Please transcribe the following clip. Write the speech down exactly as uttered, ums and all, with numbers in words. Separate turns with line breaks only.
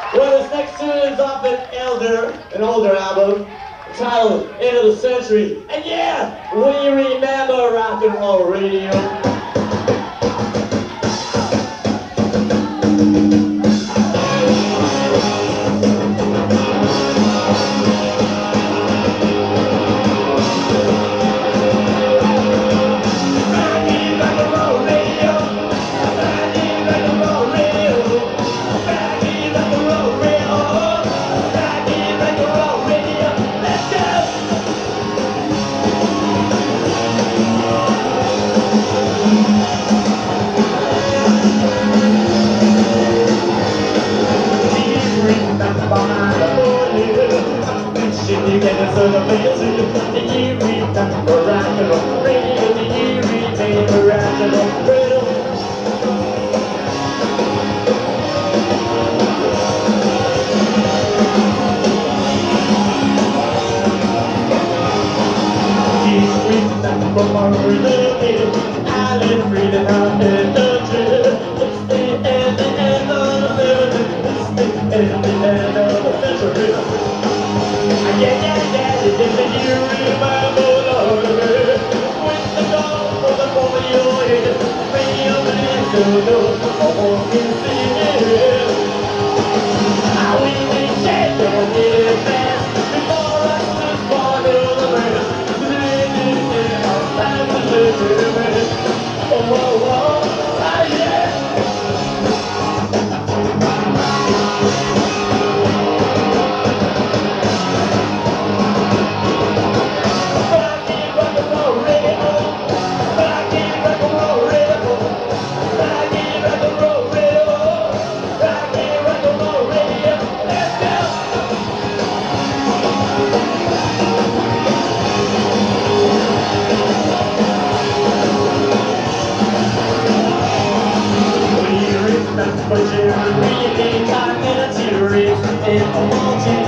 Well, this next tune is off an elder, an older album, titled End of the Century. And yeah, we remember rock and roll radio. You get a sort of fancy. Do you remember rock and roll radio? Do you remember rock and roll radio? Do you remember Marvin Gaye, Alan Freed and how it does it? It's the end, the end of the century. It's the end, the end of the century. Yeah, yeah, yeah, yeah, yeah, you remember Lord, with the dawn for the moment you're here, radio man, so no, all can see it. How we make change and get it fast, before us to spawn to the man, living in our time to live in. Oh, oh, oh, ah, yeah. But you're really talking a series in a multi